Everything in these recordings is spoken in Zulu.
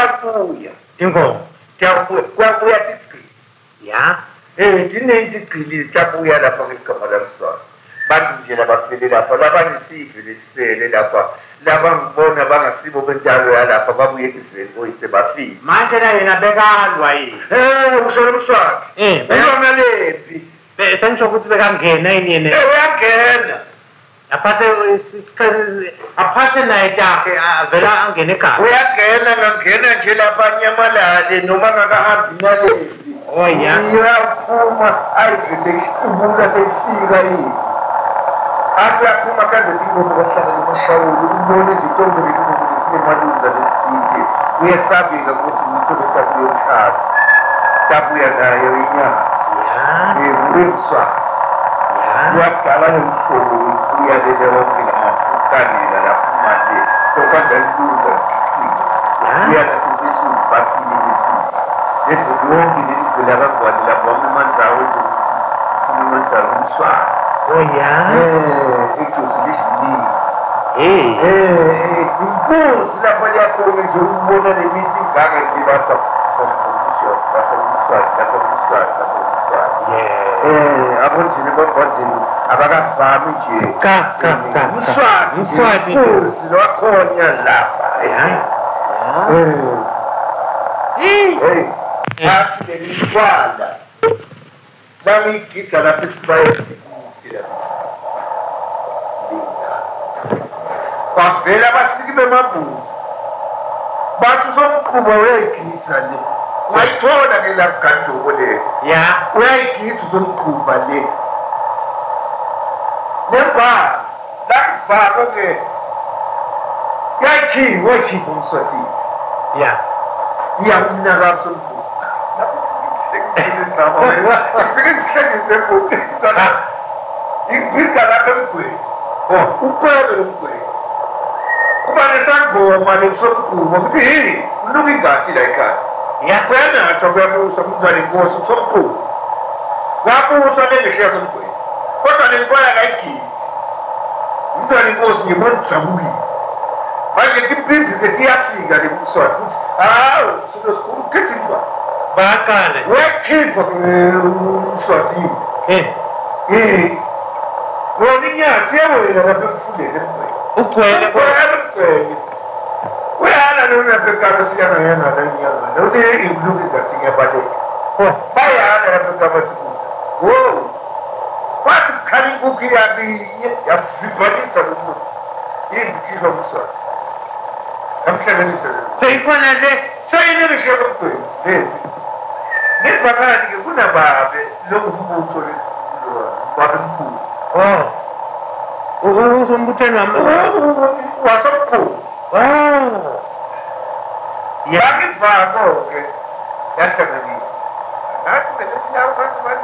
tiyabuya Tinkomo. kwabuya tigqili Ya. tiningi tigqili tabuya lapha ngegama lamswana bantu nje labafele lapha labanesive lesisele lapha labangibona bangasibo bentalo yalapha babuye ekiveni boyise bafile Manje na yena bekalwa yini? usho lo mswana uyona lempi Sengisho ukuthi bekangena yini yena. uyangena aphathe naye takhe avela angene ekhaya. uyangena ngangena nje lapha nyamalale noma ngakahambi nalempi Oh ya. iyaphuma ayive seyikhumbula seyifika yini athi uyaphuma kanze tingomo kahlala nemashawuli ubone nje itombi linemaluza lezimpi uyesabeka ukuthi umhlobo tabuye umhlazi tabuya nayo inyathi ulemswana uyadala nomhlobo uyalele wonke namafuthanela laphuma le lokwenza liluza uyalathubisa ubhafile lesi lonke lelizwe lakangwane lapho wamamandlawo ezokuthi umamandlawo umswana ejosi liziningi inkosi lapho liyakhona nje ukubona lemithi ingaka nje lapha abonjini bonzini abakavami nje umswati inkosi lwakhonya lapha athi lelintwala langiyigidza lapha esibayeni bavela abasiki bemabhuzi bathi uzomqhuba uyayigidza le ungayithola ke la mganjoko le uyayigidza uzomqhuba le nembala langivako-ke yayikhipha wayikhipha umswatini iyamnyakazo mkhulu ngifike ngihlengise emotini ngibhiza lapha emgweni ukwebe lo mgweni kuba nesangoma lekusomqhuba ukuthi yini unuka ingadi la ekhaya kuyanathwa kuyabuswa kuthiwa nenkosi usomqhuba wabuswa nengeshiya somgweni kodwa nentwala kayigidi kuthiwa nenkosi ngibona kujabukile manje timpimbi-ke tiyafika le mswana ukuthi hawu silo sikhulu gidimba Bakale. wakhipha umswatini wona inyathi yewena lapha emfuleni emgweni Ugwele. emgweni uyana nolapha ekama siyangayanana inyangana uthi imluki ngathi ngiyabaleka bayana lapha ekama thikuda kwathi kukhala inkukhu yabinye yavivanisa lo muthi imbikhishwa umswati yamhlanganisa Seyikhona le. seyinelishe emgweni ngezibakani-ke kunababe lokumbutho babe mkhulu Usombutheni wami. wasomkhulu yakivako-ke yahlanganisa ngathi belelawo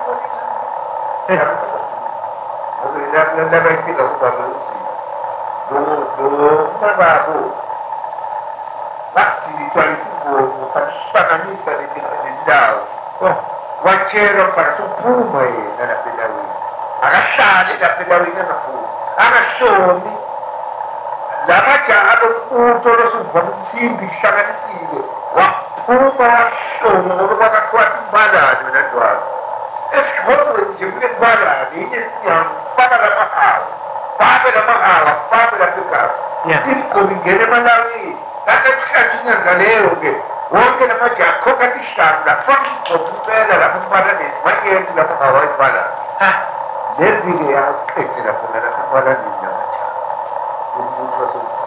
labayifika kubabe nababo bathi twalisa ingomo sahlanganisa lelawo watshela mfana suphuma yena lapha elawini akahlale lapha elawini angaphumi angashoni lamajaha lomuntu losuva umthimbi ihlanganisile waphuma wahloma ngoba kwakakhiwathi imbalane wena ntwana esihomweni nje kunembalane inye faka lamahawa fake lamahawa fake lapha egazi imgqomi ingene emalawini lasebuhlathi inyanza leyo-ke wonke lamajaha khokha tihlanu lafaka igqomi impela lapha embalaneni mangenzi lamahawa imbalane lembi-ke yaqedze laphona lapha embalaneni namajaha umuntu wasomkhulu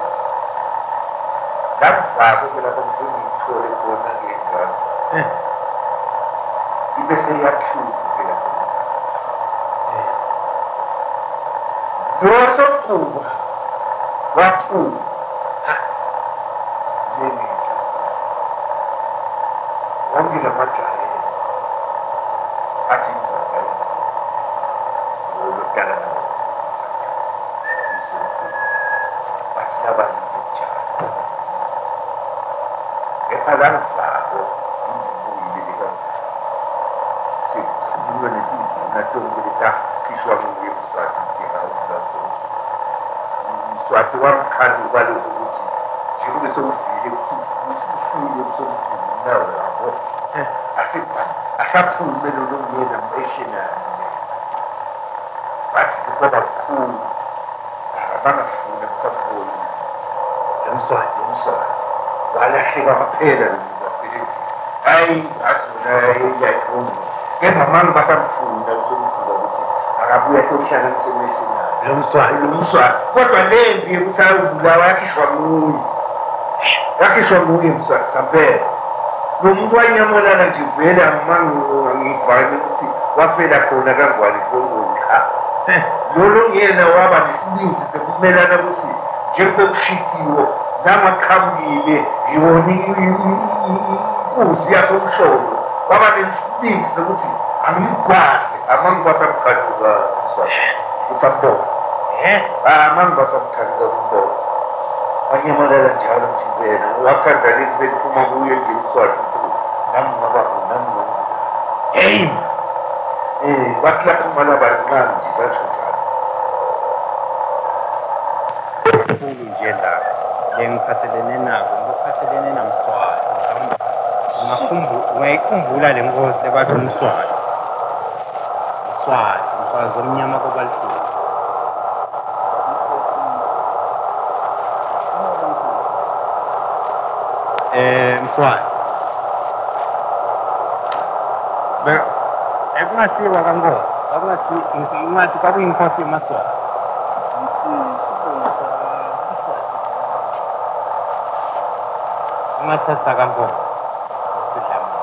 lamvako-ke lapho ngifike ngiyithole khona ngengane ibe seyahlupha-ke lapho losomquba waphuma lengenhla wonke lamajaha athi indoda olodala nawo bathi labayinjaha alangivako imbuyile leka sekukhulunywa netindlela tonke letakhishwa nguye Mswati njengawumzazona Mswati wamkhanda kwalokho ukuthi njengube sewufile usufile usomkhulu yabo asaphume lolo myena missionary bathi kwaba kukhulu abangafuna kusafuni lomswati walahleka kwaphela lomswati hayi asona yathuma kepha manje basamfunda usomkhulu ukuthi akabuya kohlala kusemishonari lomswati kodwa lembi ukuthi ayobulawa yakhishwa nguye mswati sampela lo muntu wanyamalala nje vele angivani ukuthi wafela khona kangwani kongoqa lolo yena waba nesibindi sekumelana ukuthi njengokushikiwe namaqhamukile yona inkunzi yasomhlolo waba nesibindi sokuthi angimgwase amangibwasamkhathuka uthambona amangibwasamkhathuka kumbona wanyamalala njalo nje vele wakhanzalisa sekuphuma kuye nje umswati nami hey bathi lapho mala bancane nje batsho njalo kakhulu nje la lengiphathelene nako ngiphathelene namswati ungayikhumbula le nkosi lebathi umswati zomnyama kobalifuni mswati ekungasiwa kankosi ngathi kwakuyinkosi yemaswati ungathatha kankosi sidlamini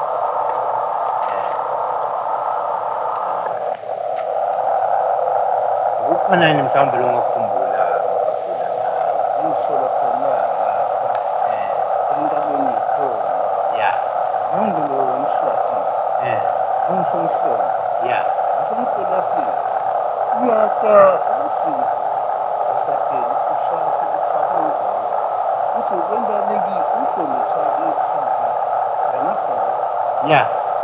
kukhona yini mhlawumbe longakhumbula umsolo khona entabeni khona ya manje lo umswati umsomhlolo ya umsomhlolo athi uyaka ukuthi usapheli ushaka ukuthi ukwenza leli uhlolo chaka ya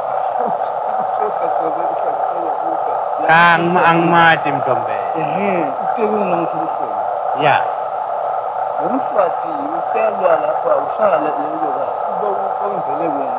angimati mntombela utekunangishuluhlolo ya umswati utelwa lapha ushaka leloka kuba kwenzele wena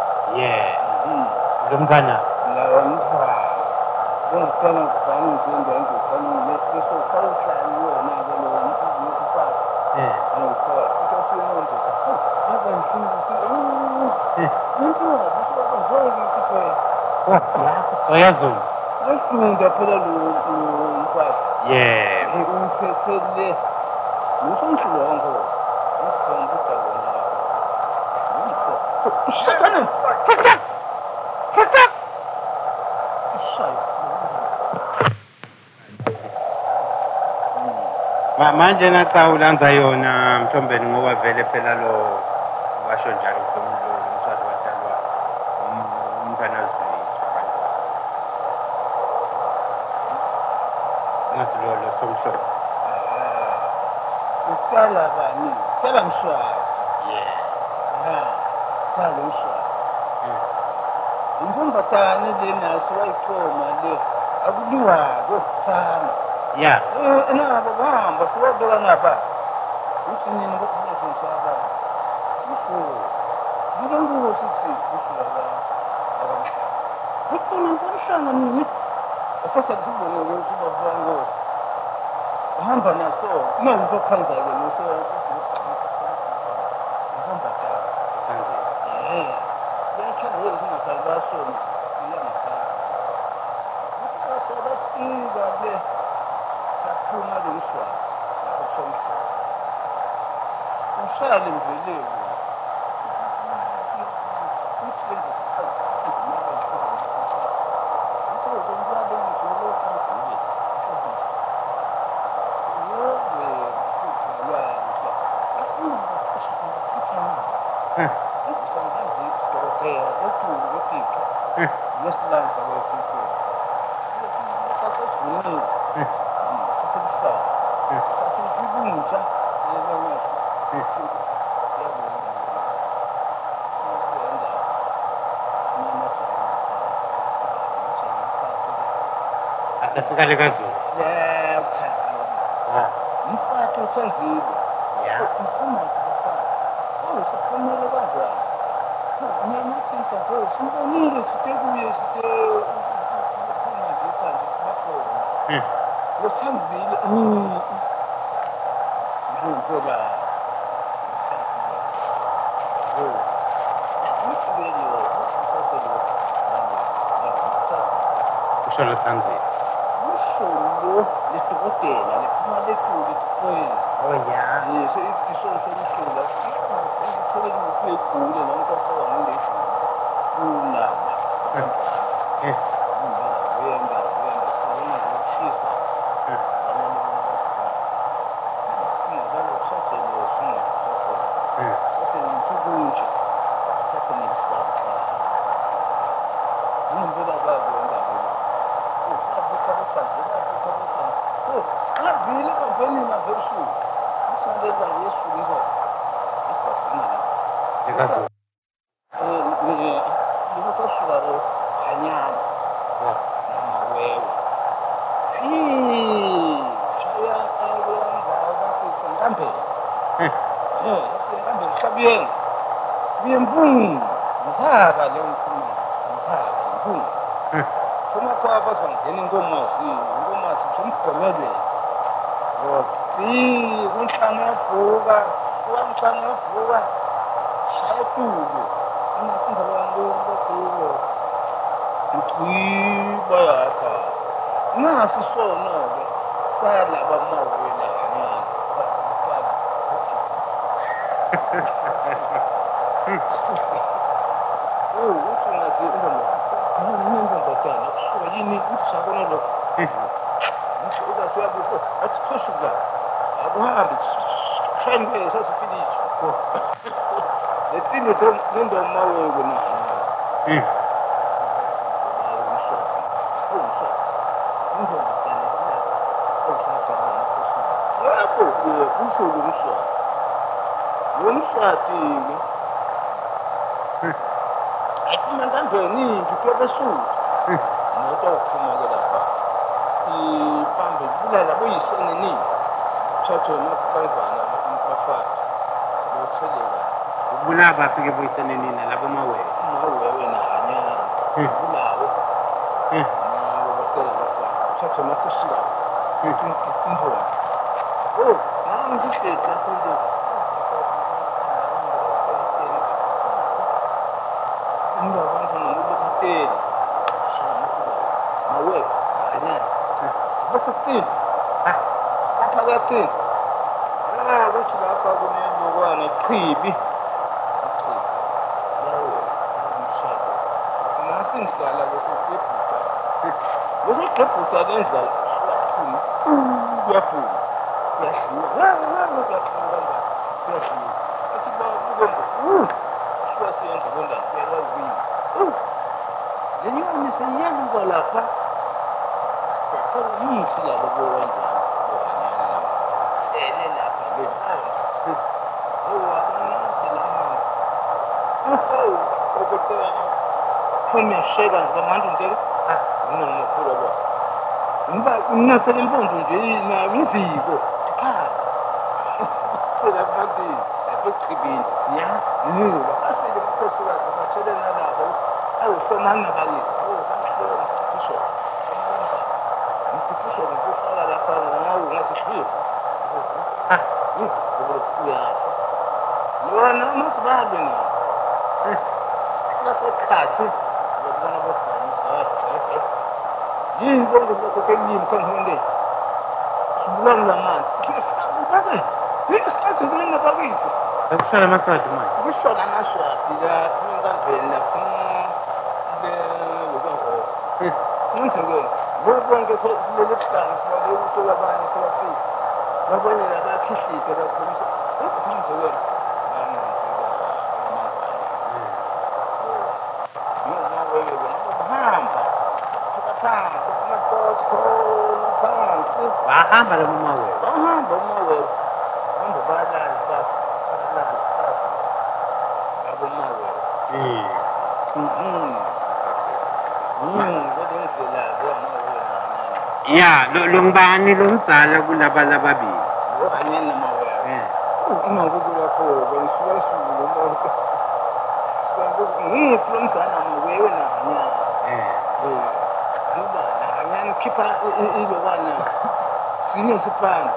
lo mntwana lawa mntwana ngicela ukubhana izinto engizifana leso khawuhlala wona ke lo umfati awukhola ukuthi umuntu yaba ngisinzi mntwana uzokuzwa ukuthi soyazuma lefunda phela lo mfati umthethele musomhlulo wango ukhombuka wona Shutana! Fusak! manje naxa ulanza yona mthombeni ngoba vele phela lo basho njalo umswati wadalwa umntwana Zwitha ngathi lo somhlobo uqala bani cela mswati cala umswati intombatane lena siwayikhoma le akuliwa kokuthana nabo bahamba siwabeka ngapha uthi nini kokunesensaba sibenguwo sithi usulala abamhlanga hakhona ngomhlanga nini asasa sibone ukuthi babangosi uhamba naso imali zokhanzake loso intombatane yakhona yena singasali basona iyangisala basabafika le saphuma lo mswati lapho somhlaba ushale mvelele asafika lekaZulu uthanzile umfati uthanzile uphuma Sibonile sithe kuye sithe kumazisa nje sibakhona. Lothanzile. Ngoba Kusho Lothanzile. Usholo leDokotela lephuma lekhulu eThekwini. Oh yeah. So isolo sokusholo ngithole ngikugule nonke ofaka ngilethile. Kula. Uyenga khona ukushisa. Ngibona usathelwe singa. Ngithukunje. Sathele isapha. Ngibona baba ngabona. Vile kampeni na versu. Msandeza Yesu ngo. Ikazo. Ndio kuswaro hanyama. Na wewe. Saya ngaba basi sangambe. Sangambe sabien. Biembung. Mzaba leo mkuma. Mzaba mbung. Kuma kwa basi ngene ngoma somgomele kunhlanga yavuka shaya tulo inasinda kwangolo uchiba yakha ngasi sona ke salaba mawela ngani uthi ngathi noma batana kusuka yini ukusakona lo ngisho uzathwala athi thoshula akuhambi shayini sasifinish letini ndo mawe ngona Umshati atima ngambeni ngitwebesuku noto ukuphumela lapha ibambe bulala buyisenini thathe makubangana umphakathi lokutheleka Ubulaba afike boyisenenina labo mawe. mawewe na hanyana bulawo nawo bakela lapha thathe makusila indlela nami ngithethe konke Ngakwenza ngokubukela. Mawe, hanyana. Bakuthini? Baphakathi. Ukuthi lapha kunezokwana ichibi. Yawo, umshado. Masingihlala kwesibhuda. Kwesibhuda lenza siyaphuma. Kuyaphuma. Kuyadliwa. Kuyadliwa. Asiba bukombo. Siyasenza konda siyawazini. Lenyoni seyenza lapha. Sasa yisi la lokwenza. Sele lapha lephanga. Abana selama. Okutela. Phumya sheka ngabantu nje. Nginokhulu lo. Nginasele impondo nje na imiziko. Ekhaya. Sela phansi. Ekhibini. Ya. Ngoba asele umkhosi wakhe batshele nalabo. Awusomana bakithi. Kusho. Ngikufusha ngikufaka lapha ngawo ngathi shwi. Ukuya. Yona masibabe na. Masekhathi. Ngibona bafana. Yini konke lokho kengimi kanhonde. Sibulani lamanzi. Sifaka. Isikhathi kulena bakisi. Akushona amaswati manje. Kushona amaswati la ngavela le lokho. Ngizeke bonke leli hlanga sibale ukuthi abanye sebafika. Babone labakhihlike kakhulu. Ngizeke Bahamba lo mawe. bahamba umawe hamba balala abumawe kodenzela kwamawe Ya, lo ngibani lo mdzala kulaba lababili. ohanyana mawe uma kukula kho kwenisuka isulu ngiphi mzana wewe nanya ngoba nanya ngikhipha ilokwana sinye sipana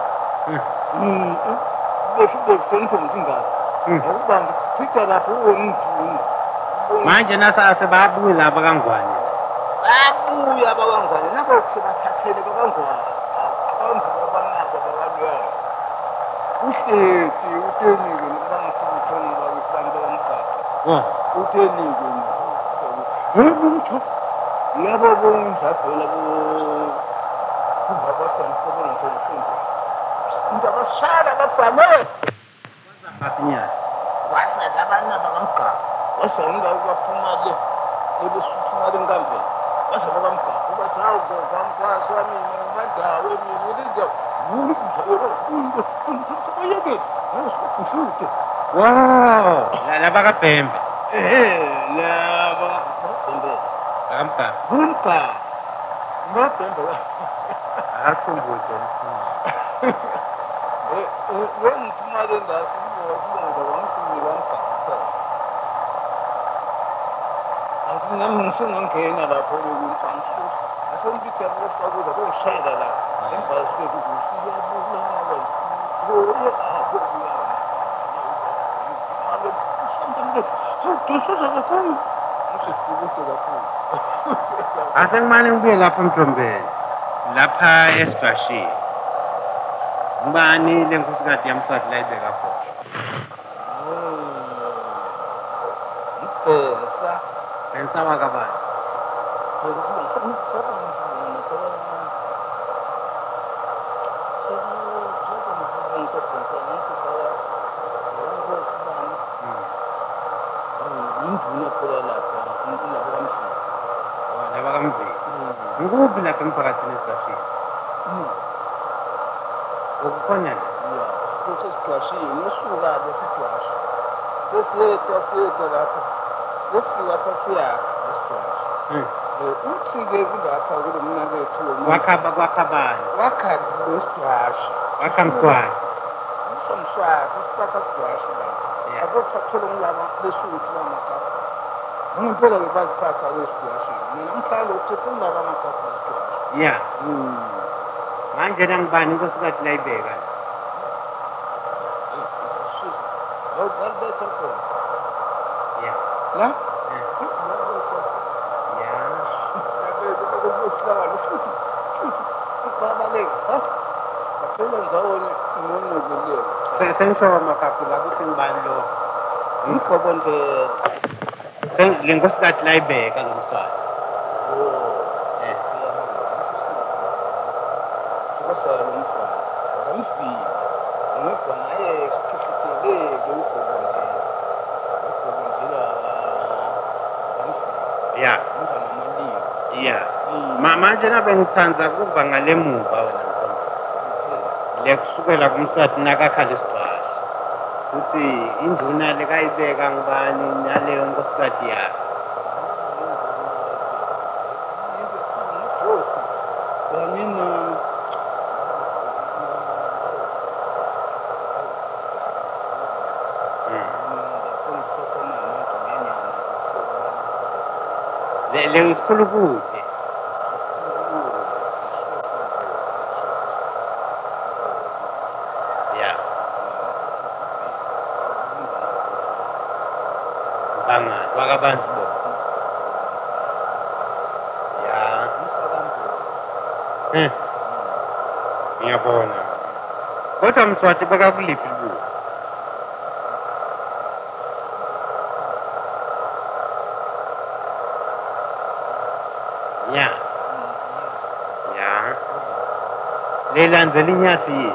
bese tonto mtingaka ngoba ngithitha lapho ungiduna manje nasa sebabuye laba kaNgwane babuya bakangwane nabo sebathathele bakangwane akhambe abanabo bakalwayo uhlethi utenike nobangifuna ukuthola babisibani bakamgaba utenike ngumtho yabo bonjaphela kubabasana kubona ngomfundo into abashara babhale bafinyana wasa labana bakamgaba wasanga ukuphuma le ebesuthuma lenkambe wasa bakamgaba ubathi hawu kwamkwasi wami madawe mina lizo wow laba kaBhembe laba Bhembe bakamgaba Bhembe akakhumbule wengiphuma le ndasi ngibonga wangithini wamgaba asingangena lapho lokuthi asengibithe ukufakula koshayela la embhasi ukuthi iyabulala asengimane ngibuye lapha Mthombeni lapha eStrashiya ngubani lenkosikazi yamswati la ibeka khona pensa wakabani laba kaMveli ngikuphi lapha emphakathini eStrashiya ukukhona la Sitwashiye nosuka lesitwashi sesiyeta lapho sefika phasiyakha lesitwashi uthi-ke kulapha kulo mnakethu wakhabani wakha lesitwashi wakhamswati usomswati usifaka sidwashi la akuthola ngilaba besuthi bamakhafu ngempela-ke baziphatha lesitwashi mina mhlawumbe uthethe ngilaba amakhafu lesitwashi ya manje nangibani inkosikazi la ibeka balibetha khona ya la sengisho makakho la kuthi ngibani lo ngikobondlela le nkosikazi la ibeka lo mswati Sokosala umfana akamfika ngekho naye kukhithiteleke ugobondlela ya umfana amalini ya manje nabe ngithanda kuba ngale muva wena Mthombeni le kusukela kumswati nakakha lesitwashi ukuthi induna lekayibeka ngubani naleyo nkosikazi yakhe mina le isikhulu kude ya bangani wakabanzi bo ya ngiyabona kodwa Mswati bakakuliphi libuko ya lelandela inyathi yini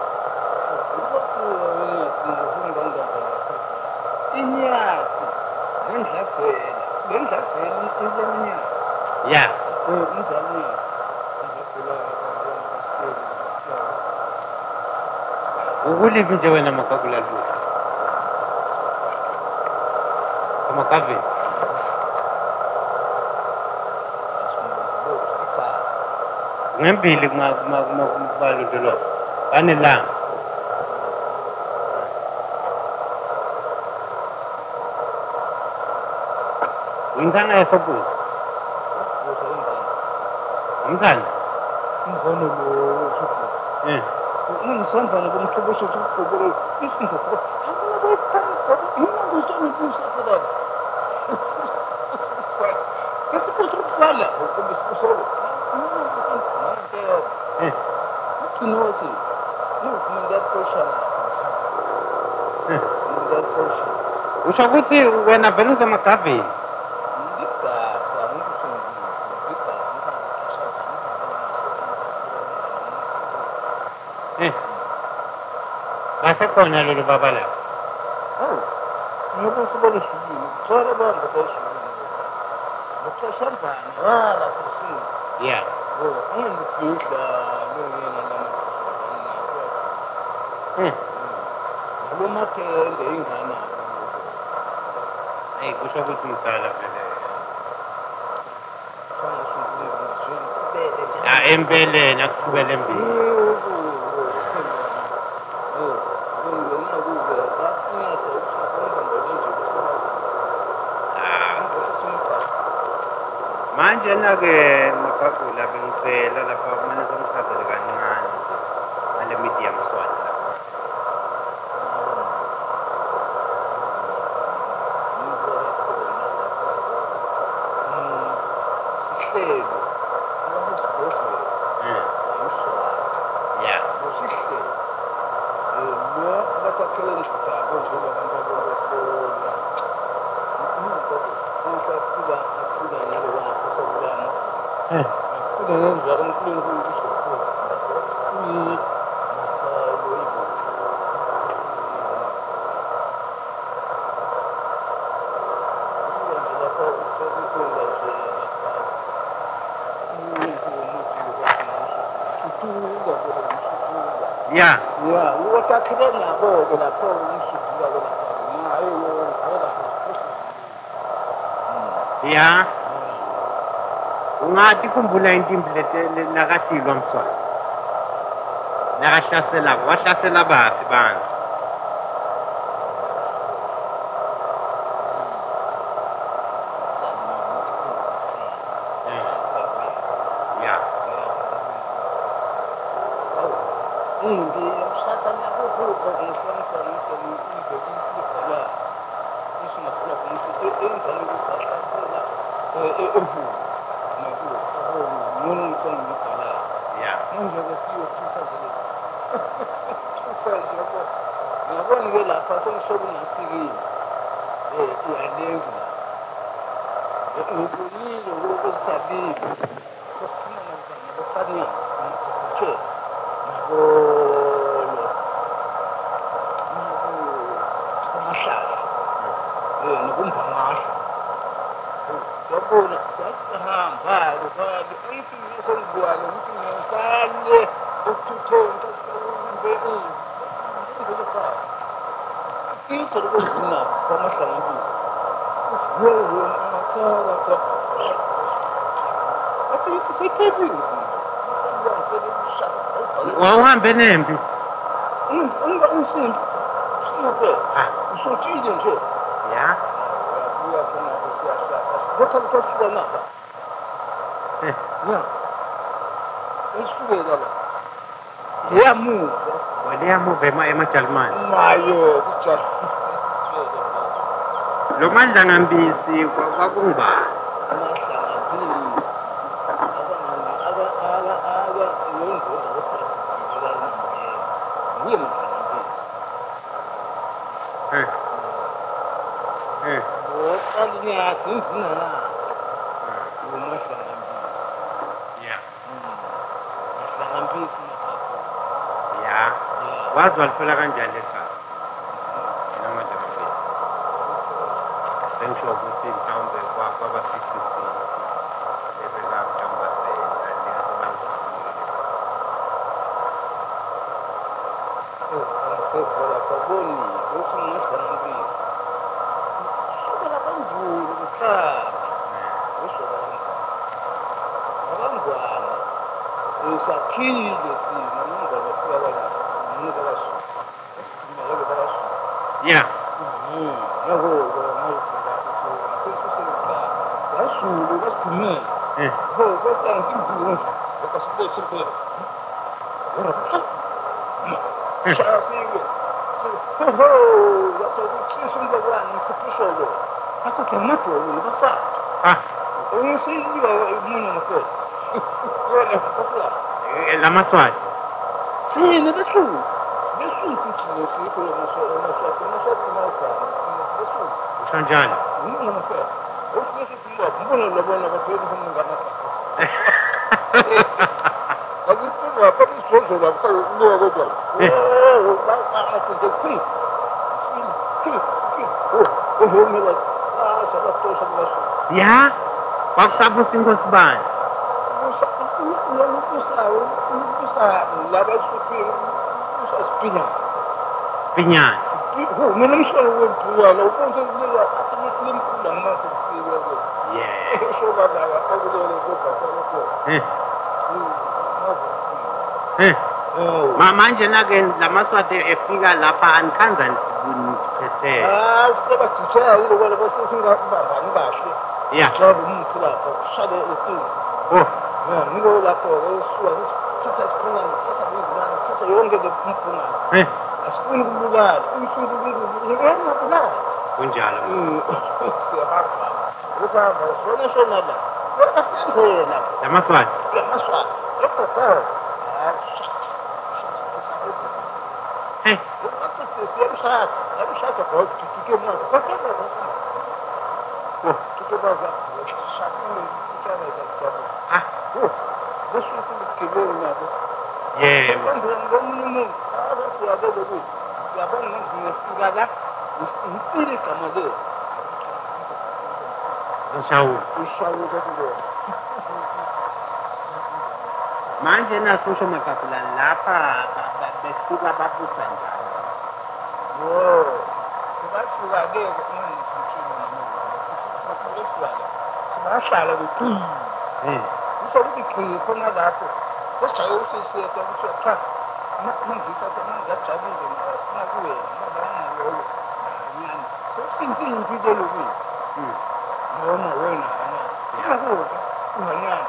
inyathi lendlazela ileminyathi ya injalo ukuliphi nje wena makakula libuko samakaveni ngempili kubalondoloza banelanga Uyintsana yasokuza. Umthanda. Umhono lo sokuza. Ungisandana kumthobosho sokugqobolo isinto futhi. Akuna boyifanta. Mina ngizoniphuza kodwa. Kesiphothukala ukumbisiphotholo. Kinosi. Usho ukuthi wena vele usemagaveni. Basekhona lolu baba lapho. Hawu. Ngoba usibona shukile. Uthola bamba bashukile. Uthashambana wala kusini. Yeah. Angifihla ngiyena lama. Lo makende ingane. Hey, kusho ukuthi ngidala vele. Empeleni akuqhubele embili. Manje na-ke Magagula bengicela lapha kumane songichazele kancane nje ngale media Mswati lapha. Yeah. Yeah. Yeah, what I can about the problem Yeah. Ungathi khumbula intimbi leti nakatilwa Mswati. Nakahlasela, wahlasela baphi bantu? Yeah. Ngiyabona ke lapha sengishoba nasikile iyalenga ngibulile ngokusabile sesifuna nabafana nje nabo amahlahla nokumbangasha yabona sahamba lokho iphini sengibuyale ukuthi ngisale ukuthuthonta Itu lebih benar, sama sama itu. Apa itu saya kebiri? Wawuhambe nempi? Enggak usin. Siapa? Usul cincin je. Ya. Dia kena bersiasat. Betul sudah nak. Ya. Itu sudah dah. Dia mu. Waliya mu emajalmani. Mayo, bicara. Lo madlangambisi kwakungubani? Ya. Wazi walifela kanjani ekhaya? Noma ndamabisi. Sengisho ukuthi mhlawumbe kwaba-66 bebeka mhlawumbe Sekolah kaboni, bukan masalah bis. Sekolah banjur besar. Orang buat, sakit je sih, mana kalau siapa nak, mana kalau Ya. Aku mau sudah me. Oh, questa è un tipo che si può cercare. Ora, ciao, figlio. Oh, la tua voce sono da guarda, non si può solo. Sa che è nato, non va fa. Non si diva il mondo non può. Ora, cosa? La Maswati. Sì, ne vedo su. Nessuno tutti si quello non so come fare. Nessuno. Shanjani. Non fa. O se si può, buono la buona che non mi ganna. Ma questo va per il suo da fare un nuovo gol. Oh, ma che qui. Oh, mi la. Sa la tosa la. Ya? Wak sabu singos ban. Non sa, la va su qui. Non sa spina. Spinyan. Non mi sono vuoi lo punto di la attività la massa di Yeah. so va da poco dove go Ma manje nake la Maswati efika lapha anikhanza niphethe. seba tuchaya ile wale basi singa baba ngasho. Yeah. Job umuntu lapho kushade ethi. Oh. Ngo lapho esuwa sithatha isiphuna sithatha izibani sithatha yonke le mphuna. Asifuni ukubulala, umfundi ngiyena ukubulala. Kunjalo. Siyahamba. Usahamba shona la. Yasenzela. La Maswati. La Maswati. Lokho. Hey. Siyamshaya kwa kike mwana. Oh. Tutobaza. Shakini kuchana za sababu. Bosu kiboni nabo. Yeah. Ngomunye basi yadogo bu. Yabona ngisigala. Ngifile kama le. Nshawu. Ushawu kodwa. Manje nasusho makapula lapha befika babusa njalo. Kubasuka ke ngikuthini nami. Bahlala ukuthi. Usho ukuthi qini khona lapho. Sesijaye usisiyeto ukuthi cha. Mangisa mangajabule nakuwe nabangalo. Nyani. Sokusinzile impilo lokuyi. Noma wena. Yabo. Unganyana.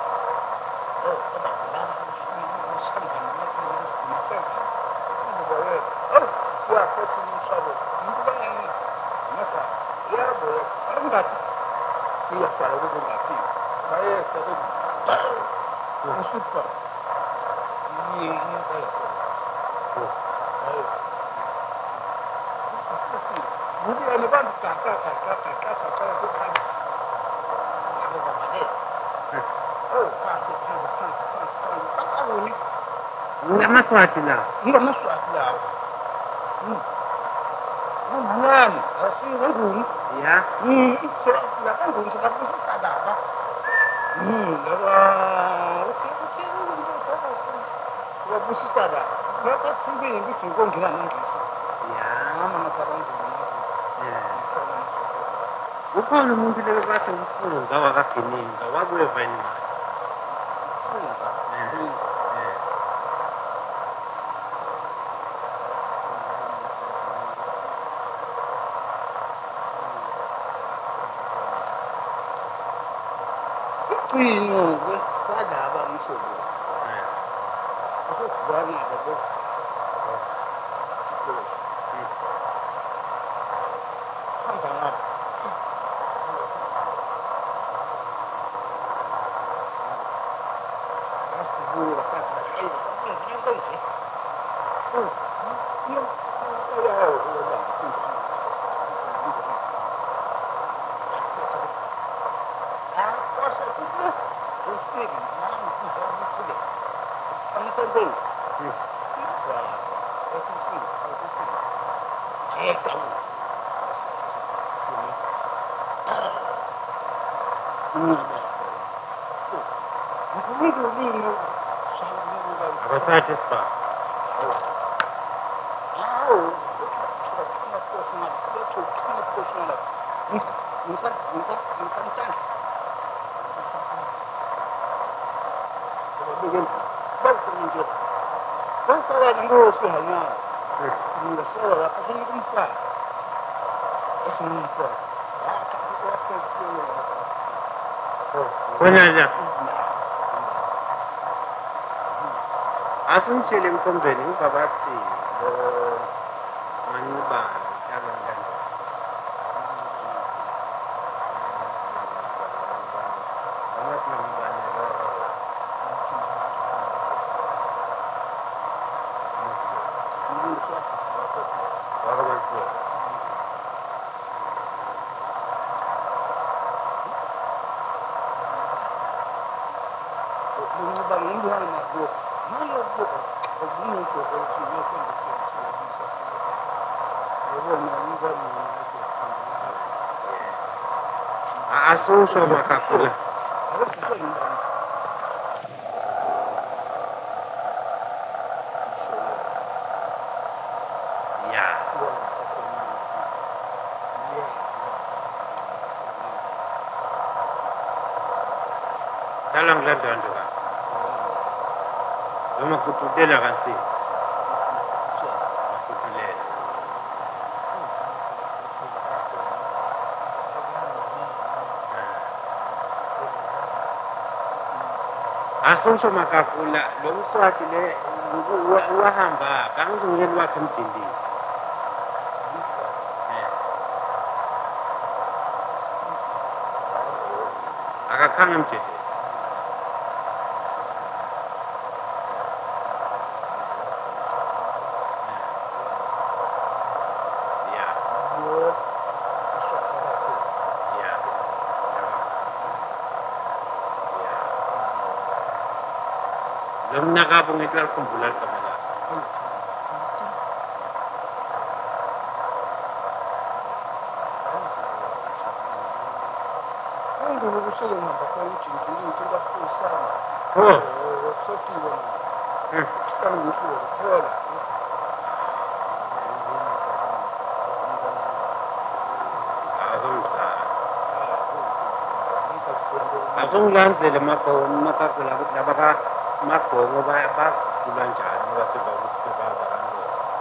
La Maswati la. Nggak masuk akal. Mana? Asli orang. Ya. Silakan pun sudah mesti sadar. Okey. Sudah mesti sadar. Mereka sendiri yang bikin kau kira nanti. Ya. Mama masalah itu. Ukhona umuntu lebathi umfundza wakagininga wakweva yini manje? Sicino sadaba umhlobo. Ukubona lokho. Hamba ngapha. Asibula phansi bahlezi. Ngiyakwenze. Abasatisfa. khona asungitshele emkhombeni uba bathi lo mancibane kanjani abathi mancibane asusho makakula ya dalang London juga lama kutudela kasi kutulela asosho makakula lo mswati le wahamba kangizongeni wakhe emjindini akakhanga emjindini Belum nakabung itu kumpulan kamera. Oh. Langsung lantai lemah kau maka kulabut labaka mako ba bulan jani wasu ba mutu ba barango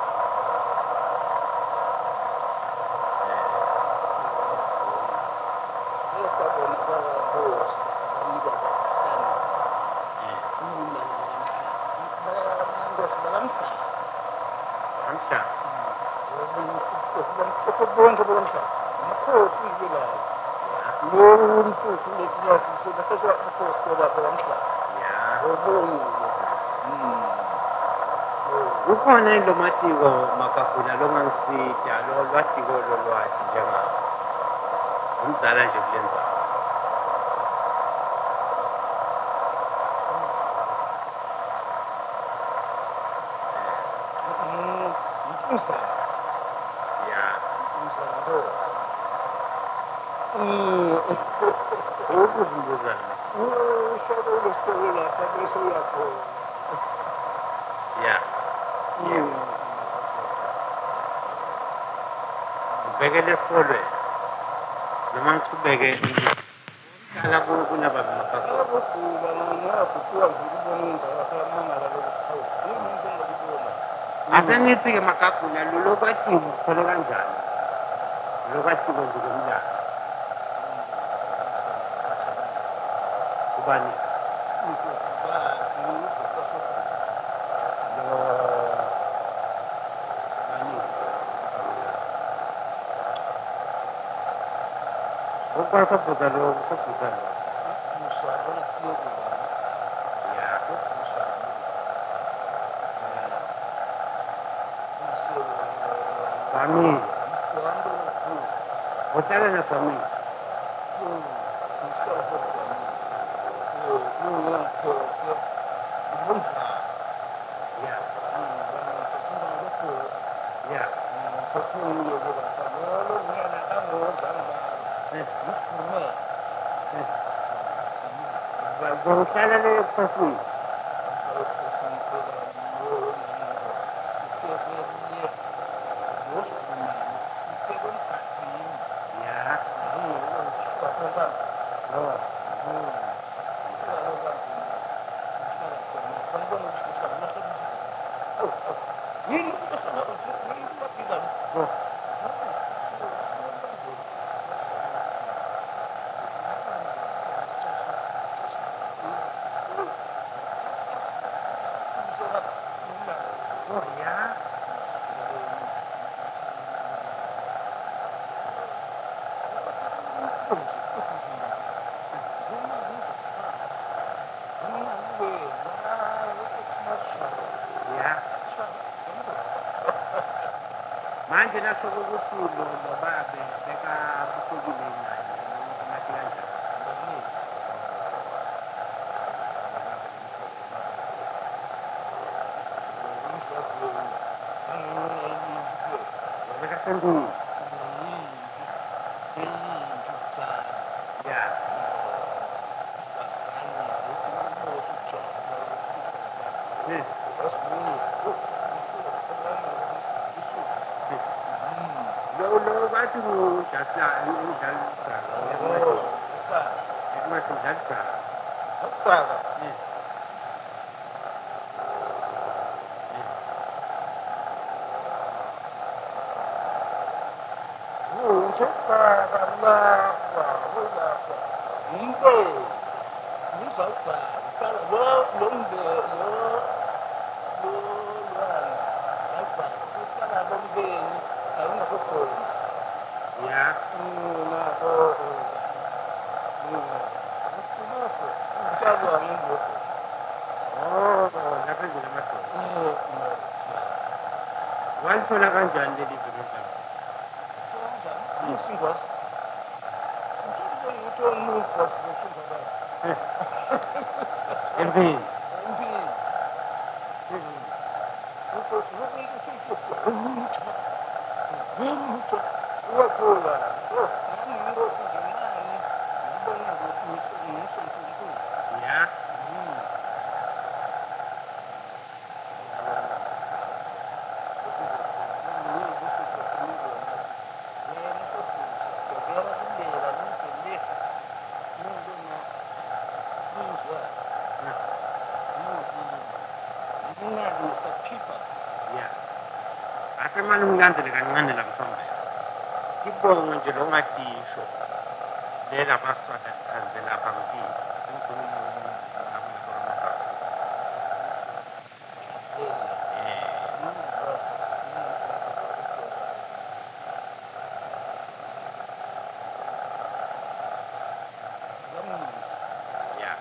ukhona ilomatiko makafuna longangisida lo lwatiko lo lwathi njengami umdala nje kulenza ya ukuzunguzana ya ubhekele esikolweni noma ngichubeke hlala kunabami asengithi-ke makagula lokwatiko kuthole kanjani lokwatiko ngikomlando ubani Sabuta lo. Ya. Kami. Hotel na kami. Ya. Ya. Berusaha le pasti. Ya. ya manje nasho kokusulo lobabe bekabuhlukile imali noma kanjani bekasendile ya lo bathi ujasa udlalisa ekumase udlalisa ya naphezulu amadoda walithola kanjani leli viki empini ya ya asemane umlandele kancane lamthombe ibongo nje longatisho lela baswata kanze lapha ngiphi ya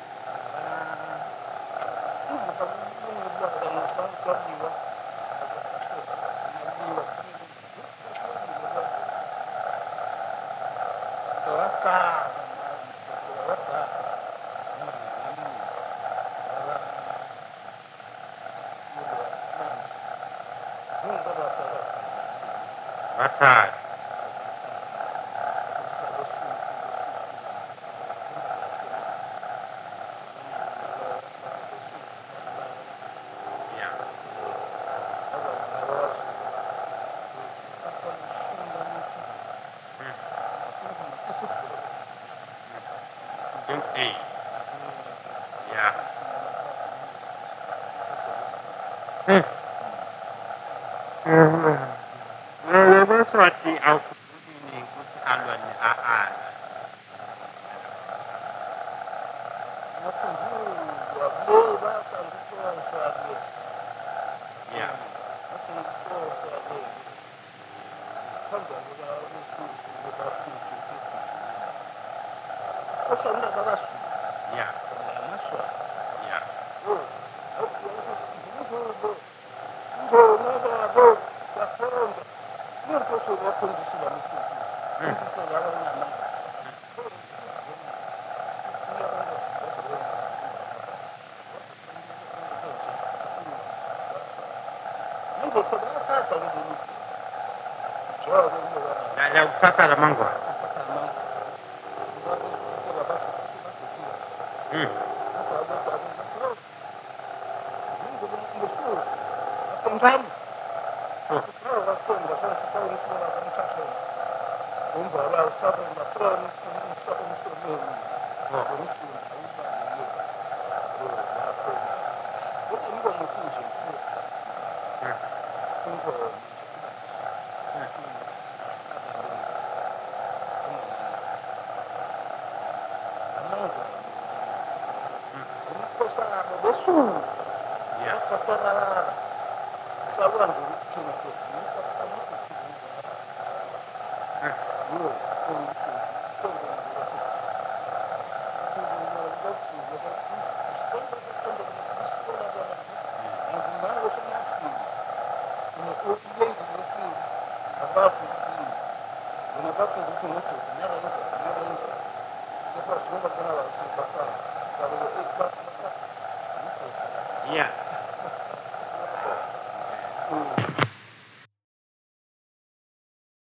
bathali ya don't ya baswati awukhulumi ukuthi alwane aala ya ya ya la kuthatha la mangwana Yeah.